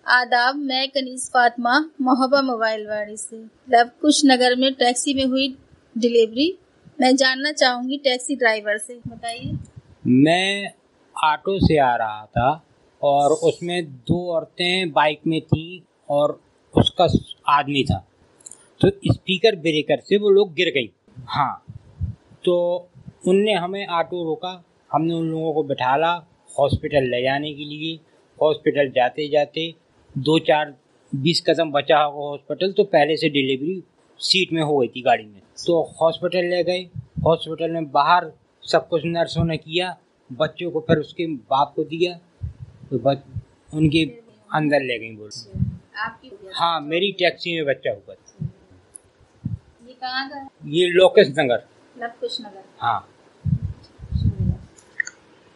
आदाब, मैं कनीज फातिमा मोहब्बा मोबाइल वाड़ी से। लवकुश नगर में टैक्सी में हुई डिलीवरी। मैं जानना चाहूँगी टैक्सी ड्राइवर से, बताइए। मैं ऑटो से आ रहा था और उसमें 2 औरतें बाइक में थीं और उसका आदमी था, तो स्पीकर ब्रेकर से वो लोग गिर गई। हाँ, तो उनने हमें ऑटो रोका, हमने उन लोगों को बिठाला हॉस्पिटल ले जाने के लिए। हॉस्पिटल जाते जाते 2-4-20 कदम बचा होगा हॉस्पिटल, तो पहले से डिलीवरी सीट में हो गई थी गाड़ी में। तो हॉस्पिटल ले गए। हॉस्पिटल में बाहर सब कुछ नर्सों ने किया, बच्चों को फिर उसके बाप को दिया, तो उनके अंदर ले गई बोल। आपकी? हाँ, मेरी टैक्सी में बच्चा हुआ। ये कहाँ का है? ये लोकेश नगर, लवकुश नगर। हाँ।